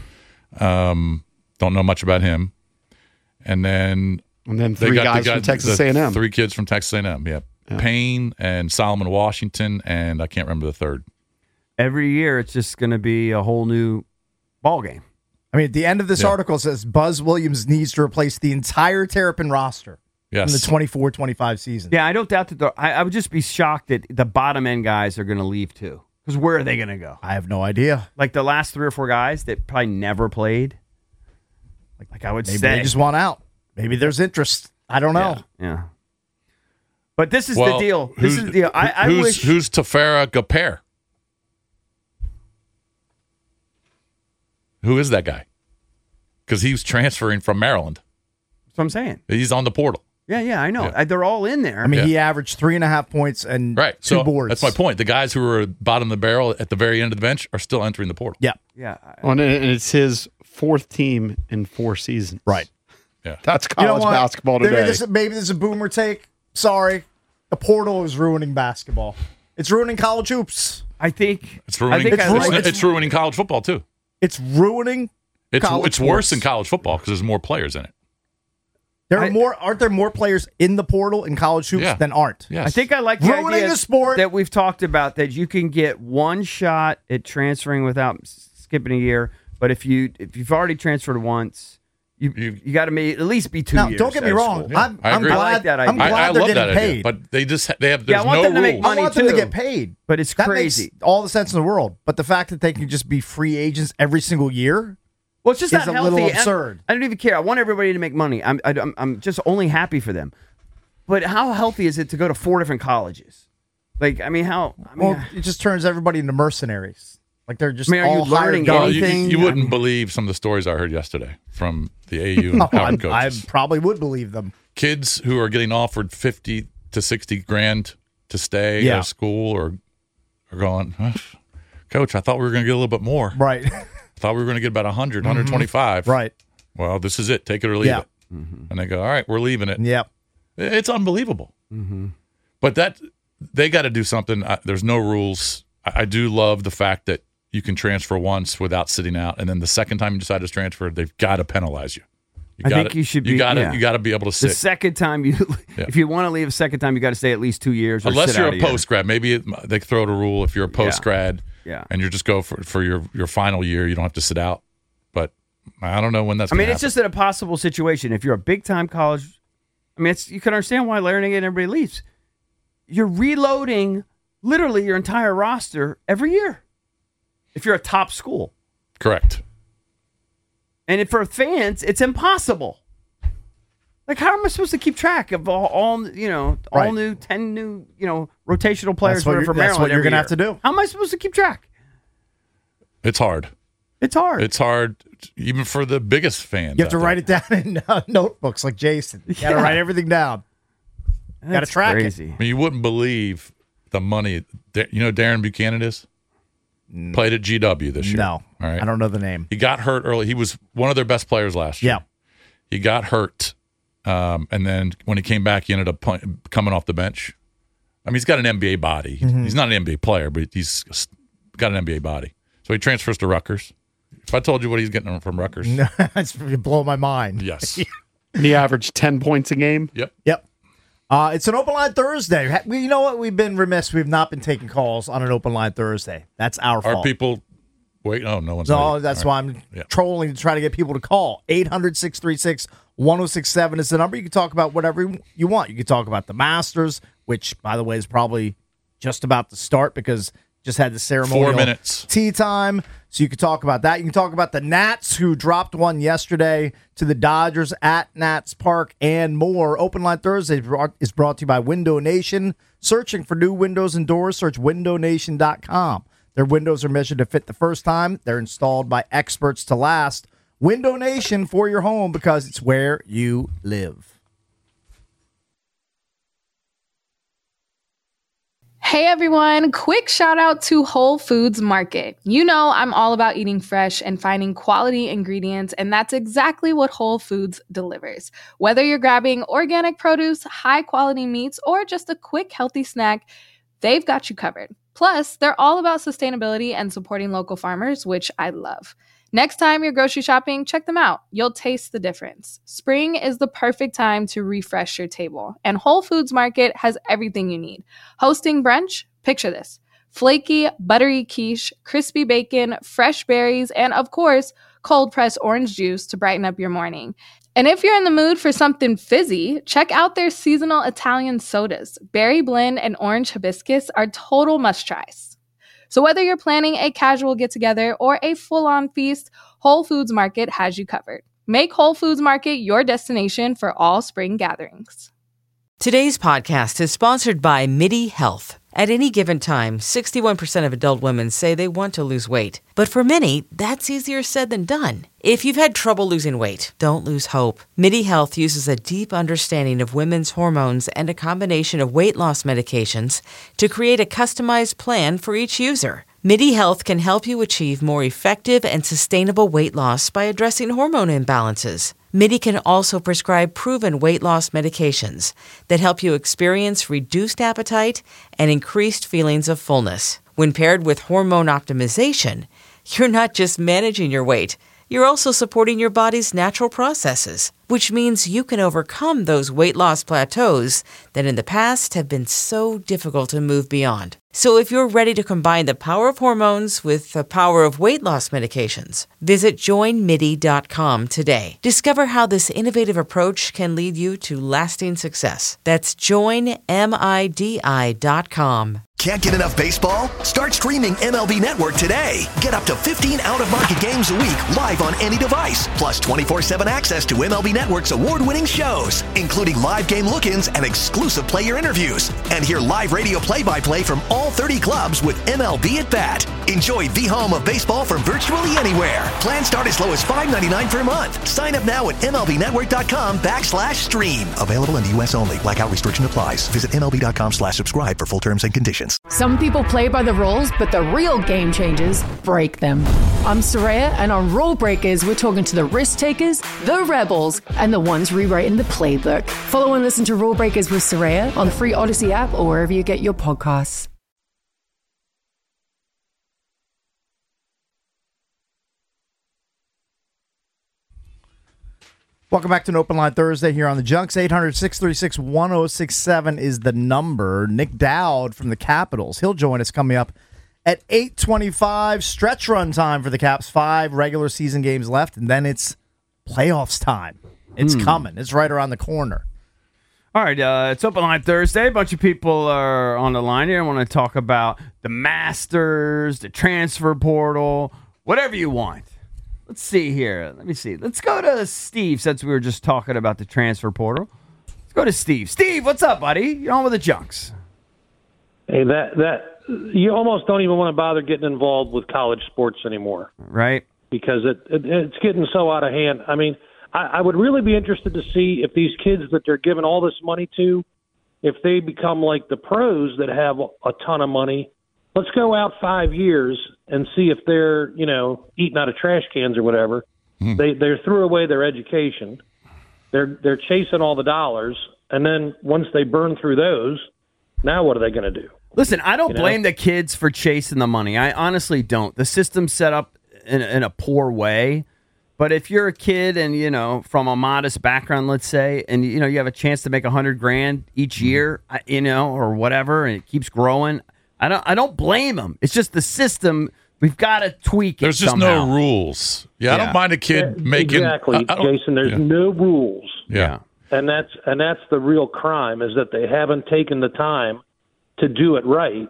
Um, don't know much about him. And then And then they three got guys the, from Texas the A and M. Three kids from Texas A and M. Yep. Yeah. Payne and Solomon Washington, and I can't remember the third. Every year, it's just going to be a whole new ball game. I mean, at the end of this Yeah. article it says Buzz Williams needs to replace the entire Terrapin roster Yes. in the twenty-four twenty-five season. Yeah, I don't doubt that. The, I, I would just be shocked that the bottom end guys are going to leave too. Because where are they going to go? I have no idea. Like the last three or four guys that probably never played. Like, like I would Maybe say, they just want out. Maybe there's interest. I don't know. yeah. But this is Well, the deal. This who's- is the deal. I, I who's, wish. Who's Tafara Gaper? Who is that guy? Because he was transferring from Maryland. That's what I'm saying. He's on the portal. Yeah, yeah, I know. Yeah. Uh, They're all in there. I mean, Yeah. he averaged three and a half points and Right. two So boards. that's my point. The guys who were bottom of the barrel at the very end of the bench are still entering the portal. Yeah. Yeah. Well, and it's his fourth team in four seasons. Right. Yeah. That's You know college what? basketball Maybe today. this, maybe this is a boomer take. Sorry. The portal is ruining basketball. It's ruining college hoops. I think It's ruining. I think it's, I like- it's, it's ruining college football too. It's ruining It's college it's worse sports. than college football because there's more players in it. There are I- more. Aren't there more players in the portal in college hoops Yeah. than aren't? Yes. I think I like the Ruining idea the sport. that we've talked about, that you can get one shot at transferring without s- skipping a year. But if you if you've already transferred once, you you, you got to at least be two Now, years. don't get me at wrong. school. I'm, I I'm agree. glad I like that I'm idea. glad I, I they're love getting that paid. idea, but they just they have Yeah, there's I want no them to make rules. money. I want them to too. get paid. But it's That crazy. makes all the sense in the world. But the fact that they can just be free agents every single year. Well, it's just is not a healthy. little And absurd. I don't even care. I want everybody to make money. I'm I, I'm I'm just only happy for them. But how healthy is it to go to four different colleges? Like, I mean, how? I mean, Well, it just turns everybody into mercenaries. Like they're just I mean, are you all hired learning guns. Well, you, anything? you I wouldn't mean- believe some of the stories I heard yesterday from the A U and No, I, Howard I coaches. probably would believe them. Kids who are getting offered fifty to sixty grand to stay Yeah. at a school or are going, "Huh, Coach, I thought we were going to get a little bit more. Right. I thought we were going to get about one hundred, one twenty-five. Right. Well, this is it. Take it or leave Yeah. it. And they go, all right, we're leaving it. Yep. It's unbelievable. But that they got to do something. I, there's no rules. I, I do love the fact that you can transfer once without sitting out, and then the second time you decide to transfer, they've got to penalize you. You I gotta, think you should You be- got to. yeah. You got to be able to the sit. second time you, Yeah. if you want to leave a second time, you got to stay at least two years. Or Unless sit you're out a year. post grad, maybe it, they throw out a rule. If you're a post grad, Yeah. and you just go for for your your final year, you don't have to sit out. But I don't know when that's. I mean, gonna it's happen. just an impossible situation. If you're a big time college, I mean, it's you can understand why learning it everybody leaves. You're reloading literally your entire roster every year. If you're a top school, correct. and if for fans, it's impossible. Like, how am I supposed to keep track of all, all you know, all Right. new, ten new, you know, rotational players That's what for, you're- for that's Maryland? what you're every gonna year? have to do. How am I supposed to keep track? It's hard. It's hard. It's hard, even for the biggest fans. You have to out write it down in uh, notebooks like Jason. You got to Yeah. write everything down. Got to That's track crazy. I mean, you wouldn't believe the money. Da- You know, who Darren Buchanan is played at G W this it. year. No, all right. I don't know the name. He got hurt early. He was one of their best players last year. Yeah. He got hurt, um, and then when he came back, he ended up pun- coming off the bench. I mean, he's got an N B A body. Mm-hmm. He's not an N B A player, but he's got an N B A body. So he transfers to Rutgers. If I told you what he's getting from Rutgers, It's blow my mind. yes, And he averaged ten points a game. yep. Yep. Uh, it's an open line Thursday. Ha- we- You know what? We've been remiss. We've not been taking calls on an open line Thursday. That's our Are fault. people? Wait, oh, no one's. No, ready. that's All why right. I'm Yeah. trolling to try to get people to call. eight hundred, six three six, one oh six seven is the number. You can talk about whatever you want. You can talk about the Masters, which, by the way, is probably just about to start because just had the ceremonial minutes. tea time. So you can talk about that. You can talk about the Nats, who dropped one yesterday to the Dodgers at Nats Park, and more. Open Line Thursday is brought to you by Window Nation. Searching for new windows and doors, search window nation dot com. Their windows are measured to fit the first time. They're installed by experts to last. Window Nation for your home because it's where you live. Hey everyone, quick shout out to Whole Foods Market. You know I'm all about eating fresh and finding quality ingredients, and that's exactly what Whole Foods delivers. Whether you're grabbing organic produce, high quality meats, or just a quick healthy snack, they've got you covered. Plus, they're all about sustainability and supporting local farmers, which I love. Next time you're grocery shopping, check them out. You'll taste the difference. Spring is the perfect time to refresh your table, and Whole Foods Market has everything you need. Hosting brunch? Picture this. Flaky, buttery quiche, crispy bacon, fresh berries, and of course, cold-pressed orange juice to brighten up your morning. And if you're in the mood for something fizzy, check out their seasonal Italian sodas. Berry blend and orange hibiscus are total must-tries. So whether you're planning a casual get-together or a full-on feast, Whole Foods Market has you covered. Make Whole Foods Market your destination for all spring gatherings. Today's podcast is sponsored by MIDI Health. At any given time, sixty-one percent of adult women say they want to lose weight. But for many, that's easier said than done. If you've had trouble losing weight, don't lose hope. MIDI Health uses a deep understanding of women's hormones and a combination of weight loss medications to create a customized plan for each user. MIDI Health can help you achieve more effective and sustainable weight loss by addressing hormone imbalances. MIDI can also prescribe proven weight loss medications that help you experience reduced appetite and increased feelings of fullness. When paired with hormone optimization, you're not just managing your weight, you're also supporting your body's natural processes, which means you can overcome those weight loss plateaus that in the past have been so difficult to move beyond. So if you're ready to combine the power of hormones with the power of weight loss medications, visit join midi dot com today. Discover how this innovative approach can lead you to lasting success. That's join midi dot com. Can't get enough baseball? Start streaming M L B Network today. Get up to fifteen out-of-market games a week live on any device, plus twenty-four seven access to M L B Network's award-winning shows, including live game look-ins and exclusive player interviews. And hear live radio play-by-play from all thirty clubs with M L B at Bat. Enjoy the home of baseball from virtually anywhere. Plans start as low as five ninety-nine per month. Sign up now at MLBnetwork.com backslash stream. Available in the U S only. Blackout restriction applies. Visit MLB.com slash subscribe for full terms and conditions. Some people play by the rules, but the real game changers break them. I'm Soraya, and on Rule Breakers, we're talking to the risk takers, the rebels, and the ones rewriting the playbook. Follow and listen to Rule Breakers with Soraya on the free Odyssey app or wherever you get your podcasts. Welcome back to an Open Line Thursday here on the Junks. eight hundred, six three six, one oh six seven is the number. Nick Dowd from the Capitals. He'll join us coming up at eight twenty-five. Stretch run time for the Caps. Five regular season games left, and then it's playoffs time. It's Hmm. coming. It's right around the corner. All right, uh, it's Open Line Thursday. A bunch of people are on the line here. I want to talk about the Masters, the transfer portal, whatever you want. Let's see here. Let me see. Let's go to Steve, since we were just talking about the transfer portal. Let's go to Steve. Steve, what's up, buddy? You're on with the Junks. Hey, that that you almost don't even want to bother getting involved with college sports anymore, right? Because it, it it's getting so out of hand. I mean, I, I would really be interested to see if these kids that they're giving all this money to, if they become like the pros that have a ton of money. Let's go out five years and see if they're, you know, eating out of trash cans or whatever. Hmm. They they threw away their education. They're they're chasing all the dollars, and then once they burn through those, now what are they going to do? Listen, I don't You know? blame the kids for chasing the money. I honestly don't. The system's set up in, in a poor way. But if you're a kid and, you know, from a modest background, let's say, and, you know, you have a chance to make a hundred grand each year, I- you know, or whatever, and it keeps growing, I don't I don't blame them. It's just the system. We've got to tweak it There's just somehow. no rules. Yeah, I don't mind a kid making exactly, I- I don't- Jason. There's yeah. no rules. Yeah. and that's and that's the real crime, is that they haven't taken the time to do it right.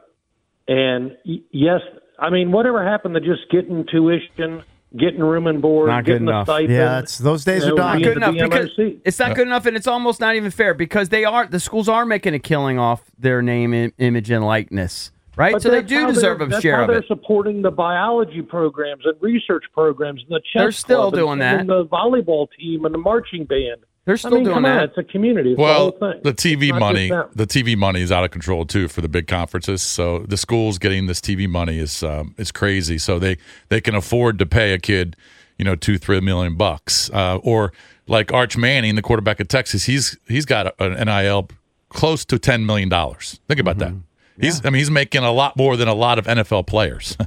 And y- yes, I mean, whatever happened to just getting tuition, getting room and board, Not good getting the enough. stipend? Yeah, it's, those days you are know, done. Not being good the enough because B M R C. it's not good enough, and it's almost not even fair because they are the schools are making a killing off their name, im- image, and likeness, right? But so they that's do how deserve they're- a that's share how of they're it. supporting the biology programs and research programs and the chess They're still club and- doing that. and the volleyball team and the marching band. They're I still mean, doing come on, that. it's a community. It's Well, the whole thing. the T V It's not money, just them. the T V money is out of control too for the big conferences. So the schools getting this T V money is um, is crazy. So they they can afford to pay a kid, you know, two three million bucks, uh, or like Arch Manning, the quarterback of Texas. He's he's got an N I L close to ten million dollars. Think about that. He's I mean he's making a lot more than a lot of N F L players.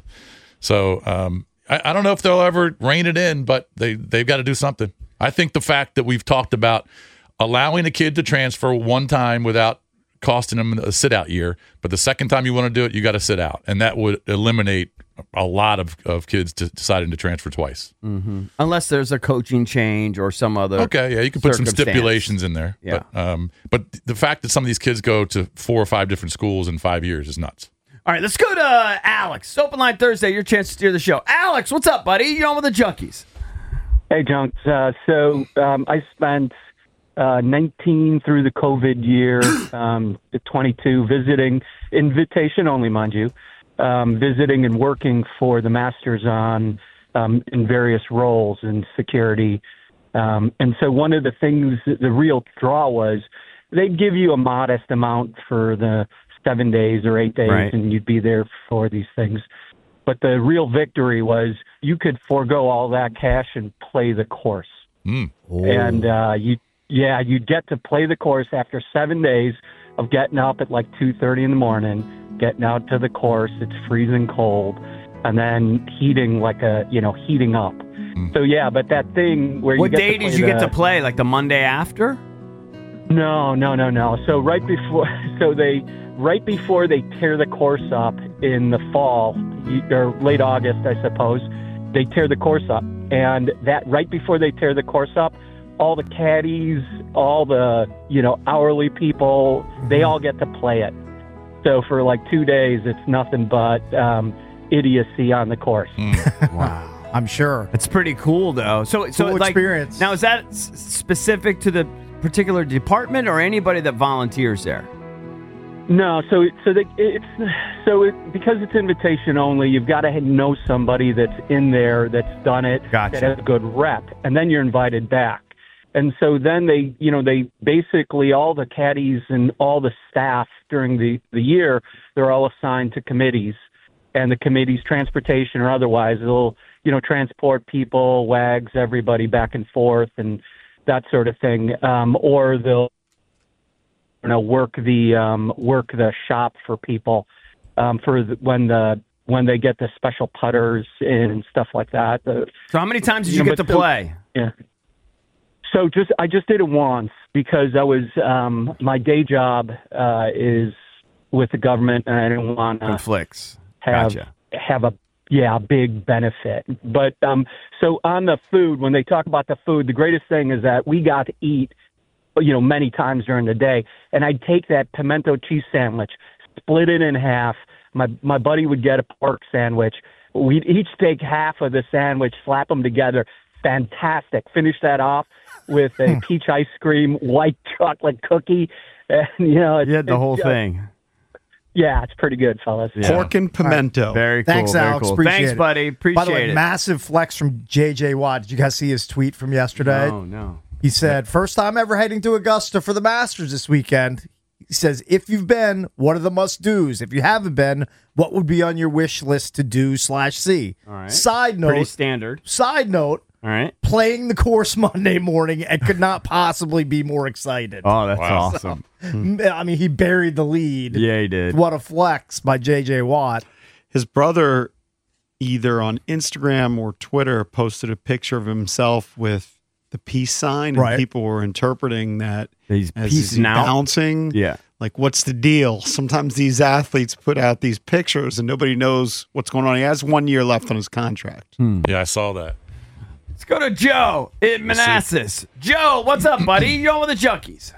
so um, I, I don't know if they'll ever rein it in, but they they've got to do something. I think the fact that we've talked about allowing a kid to transfer one time without costing them a sit-out year, but the second time you want to do it, you got to sit out, and that would eliminate a lot of, of kids to, deciding to transfer twice. Mm-hmm. Unless there's a coaching change or some other. Okay, yeah, you can put some circumstance. stipulations in there. Yeah. But, um, but the fact that some of these kids go to four or five different schools in five years is nuts. All right, let's go to uh, Alex. Open Line Thursday, your chance to steer the show. Alex, what's up, buddy? You're on with the Junkies. Hey, Junks. Uh, so um, I spent uh, nineteen through the COVID year, um, to twenty-two, visiting, invitation only, mind you, um, visiting and working for the Masters on um, in various roles in security. Um, and so one of the things, the real draw was they'd give you a modest amount for the seven days or eight days, Right. and you'd be there for these things. But the real victory was you could forego all that cash and play the course. Mm. And uh, you, yeah, you'd get to play the course after seven days of getting up at like two thirty in the morning, getting out to the course. It's freezing cold, and then heating like a, you know, heating up. Mm. So yeah, but that thing where What you get day to play did you get the- to play? Like the Monday after? No, no, no, no. So right before, so they right before they tear the course up in the fall you- or late August, I suppose, they tear the course up, and that right before they tear the course up, all the caddies, all the you know hourly people, they all get to play it. So for like two days, it's nothing but um, idiocy on the course. Wow. I'm sure. It's pretty cool, though. So, so Cool like, experience. Now, is that s- specific to the particular department or anybody that volunteers there? No, so it- so they, it's so it, because it's invitation only. You've got to know somebody that's in there that's done it, Gotcha. that has a good rep, and then you're invited back. And so then they, you know, they basically all the caddies and all the staff during the the year, they're all assigned to committees, and the committees, transportation or otherwise, they'll you know transport people, wags, everybody back and forth, and that sort of thing, um, or they'll. You know, work the um, work the shop for people um, for the, when the when they get the special putters and stuff like that. The, So how many times did you, know, get to but so- play? Yeah. So just I just did it once because I was um, my day job uh, is with the government, and I didn't want to Conflicts. have Gotcha. have a yeah a big benefit. But um, so on the food, when they talk about the food, the greatest thing is that we got to eat, you know, many times during the day, and I'd take that pimento cheese sandwich, split it in half. My my buddy would get a pork sandwich. We'd each take half of the sandwich, slap them together. Fantastic. Finish that off with a peach ice cream, white chocolate cookie, and you know, it's, Yeah, the it's whole just- thing. Yeah, it's pretty good, fellas. Pork and pimento. Very cool. Thanks, very Alex. cool. Appreciate Thanks, it. buddy. Appreciate By the way, it. massive flex from J J Watt. Did you guys see his tweet from yesterday? No, no. He said, first time ever heading to Augusta for the Masters this weekend. He says, if you've been, what are the must-dos? If you haven't been, what would be on your wish list to do slash see? All right. Side note. Pretty standard. Side note. All right. Playing the course Monday morning and could not possibly be more excited. Oh, that's Wow. awesome. I mean, he buried the lead. Yeah, he did. What a flex by J J Watt. His brother, either on Instagram or Twitter, posted a picture of himself with the peace sign, and Right. people were interpreting that He's as peacing is he out. bouncing. Yeah. Like, what's the deal? Sometimes these athletes put out these pictures and nobody knows what's going on. He has one year left on his contract. Yeah, I saw that. Let's go to Joe in Manassas. Joe, what's up, buddy? You're on with the Junkies.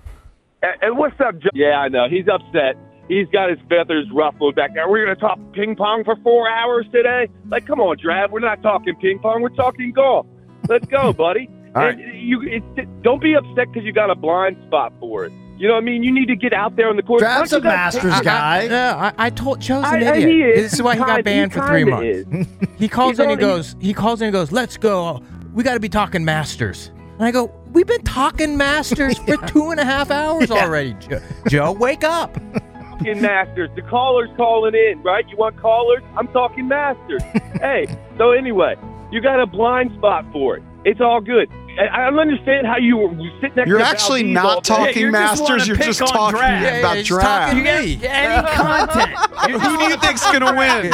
Hey, what's up, Joe? Yeah, I know. He's upset. He's got his feathers ruffled back there. We're going to talk ping pong for four hours today? Like, come on, Trav. We're not talking ping pong. We're talking golf. Let's go, buddy. All And you, it, don't be upset because you got a blind spot for it. You know what I mean? You need to get out there on the course. Why Trav's don't a you guys Masters take- guy. Yeah, I, I told Joe's I- an I- idiot. he is. This is why he got Kind- banned he for three kinda months. He calls He's in and only- goes, he calls in and goes, let's go. We got to be talking Masters. And I go, we've been talking Masters for two and a half hours already. Joe, Joe, wake up. Talking Masters. The caller's calling in, right? You want callers? I'm talking Masters. Hey, so anyway, you got a blind spot for it. It's all good. I, I don't understand how you were you sit next You're to actually Valdez not all day. talking Yeah, you're just Masters, wanna you're pick just on talking drag. Yeah, about he's drag. talking- You get any content. Who do you think's going to win?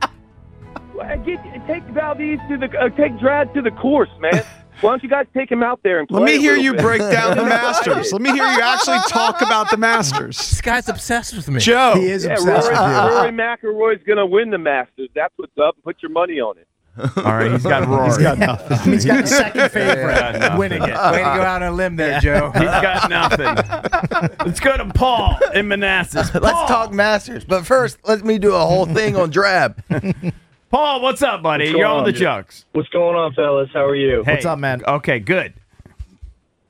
Well, Get, take Valdez to the uh, take Drad to the course, man. Why don't you guys take him out there and play Let me a hear little you bit? break down the Masters. Let me hear you actually talk about the Masters. This guy's obsessed with me. Joe. He is Yeah, obsessed Rory, with you. Rory McIlroy's going to win the Masters. That's what's up. Put your money on it. All right, he's got Rory. He's got nothing. He's got the second favorite winning it. Way to go out on a limb there, Joe. He's got nothing. Let's go to Paul in Manassas. Let's Paul. talk Masters. But first, let me do a whole thing on Drab. Paul, what's up, buddy? What's You're going on the on? Junks. What's going on, fellas? How are you? Hey, What's up, man? Okay, good.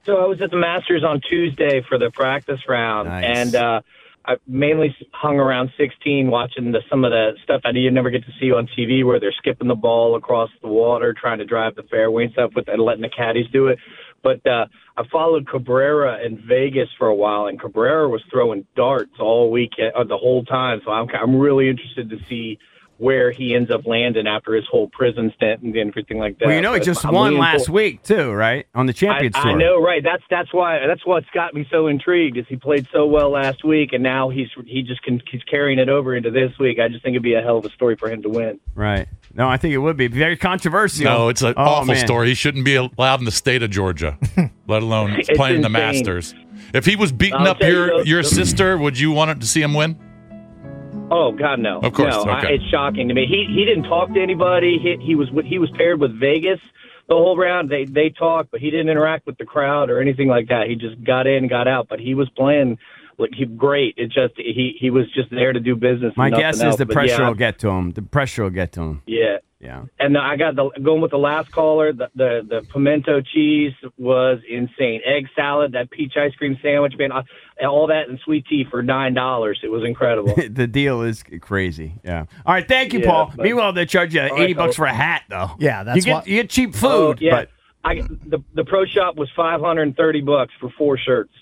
So I was at the Masters on Tuesday for the practice round, Nice. and uh, I mainly hung around sixteen watching the, some of the stuff that you never get to see on T V where they're skipping the ball across the water, trying to drive the fairway and stuff, with and letting the caddies do it. But uh, I followed Cabrera in Vegas for a while, and Cabrera was throwing darts all week, uh, the whole time. So I'm, I'm really interested to see where he ends up landing after his whole prison stint and everything like that. Well, you know, he But just I'm won leaning last for- week too, right? On the Champions I, Tour. I know, right? That's that's why that's what's got me so intrigued. Is he played so well last week, and now he's he just can he's carrying it over into this week. I just think it'd be a hell of a story for him to win. Right. No, I think it would be very controversial. No, it's an Oh, awful man. story. He shouldn't be allowed in the state of Georgia, let alone It's playing in the insane. Masters. If he was beating I'll up tell you your though- your sister, would you want to see him win? Oh God, no! Of course, no. I, okay. it's shocking to me. He he didn't talk to anybody. He he was with- he was paired with Vegas the whole round. They they talked, but he didn't interact with the crowd or anything like that. He just got in, got out, but he was playing like he great. It just he he was just there to do business. My and guess nothing is else. the But pressure yeah, will get to him. The pressure will get to him. Yeah. Yeah. And I got the going with the last caller. The, the the pimento cheese was insane. Egg salad, that peach ice cream sandwich, man, I- all that and sweet tea for nine dollars. It was incredible. The deal is crazy. Yeah. All right. Thank you, Yeah, Paul. but- Meanwhile, they charge you All eighty right, bucks fellas. for a hat, though. Yeah, that's you get what- you get cheap food, Oh, yeah. but I the the pro shop was five hundred and thirty bucks for four shirts.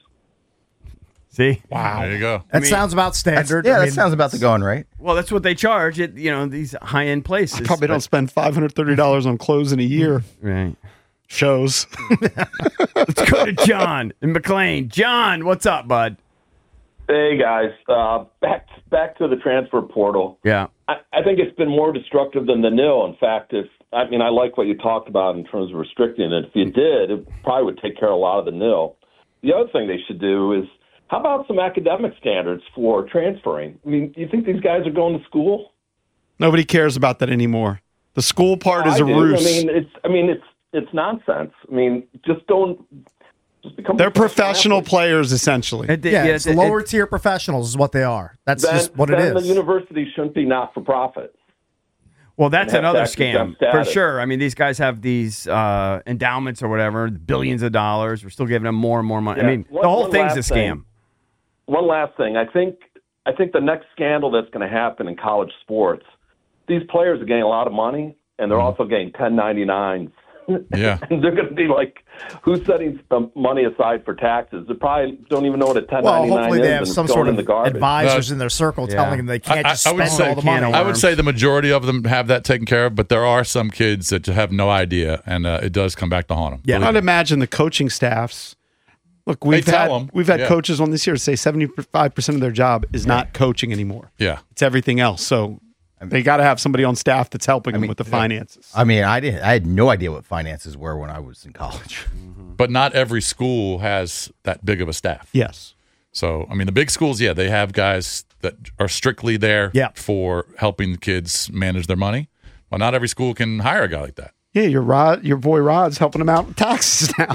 see. Wow. There you go. That sounds about standard. yeah, I that mean, sounds about the going, right? Well, that's what they charge at you know these high end places. I probably don't but- spend five hundred thirty dollars on clothes in a year. Right. Shows. Let's go to John in McLean. John, what's up, bud? Hey guys, uh, back back to the transfer portal. Yeah. I, I think it's been more destructive than the N I L. In fact, if I mean I like what you talked about in terms of restricting it. If you did, it probably would take care of a lot of the N I L. The other thing they should do is how about some academic standards for transferring? I mean, do you think these guys are going to school? Nobody cares about that anymore. The school part is I a do. ruse. I mean, it's I mean it's it's nonsense. I mean, just don't just become. They're professional players, essentially. Yeah, it's lower tier professionals is what they are. That's then, just what it then is. the university shouldn't be not for profit. Well, that's And have another tax exempt scam for status. sure. I mean, these guys have these uh, endowments or whatever, billions of dollars. We're still giving them more and more money. I Yeah. mean, One- the whole one thing's a last scam. thing. One last thing. I think I think the next scandal that's going to happen in college sports, these players are getting a lot of money, and they're also getting ten ninety-nines. Yeah. And they're going to be like, who's setting some money aside for taxes? They probably don't even know what a ten Well, ninety-nine hopefully is. they have and it's some going sort in of the garbage. advisors in their circle Yeah. telling them they can't I- just I, I would spend say, all the money. I would say the majority of them have that taken care of, but there are some kids that have no idea, and uh, it does come back to haunt them. Yeah, I'd imagine the coaching staffs. Look, we've They tell had 'em. we've had Yeah. coaches on this year say seventy-five percent of their job is not coaching anymore. Yeah, it's everything else. So they got to have somebody on staff that's helping them with the finances. I mean, I didn't. I had no idea what finances were when I was in college. But not every school has that big of a staff. Yes. So, I mean, the big schools, yeah, they have guys that are strictly there for helping the kids manage their money. But not every school can hire a guy like that. Yeah, your Rod, your boy Rod's helping them out with taxes now.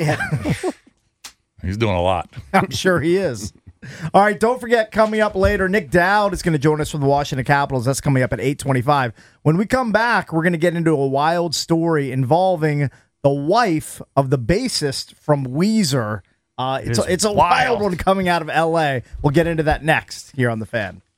He's doing a lot. I'm sure he is. All right, don't forget, coming up later, Nick Dowd is going to join us from the Washington Capitals. That's coming up at eight twenty-five. When we come back, we're going to get into a wild story involving the wife of the bassist from Weezer. Uh, it's, It is a, it's a wild. wild one coming out of L A. We'll get into that next here on The Fan.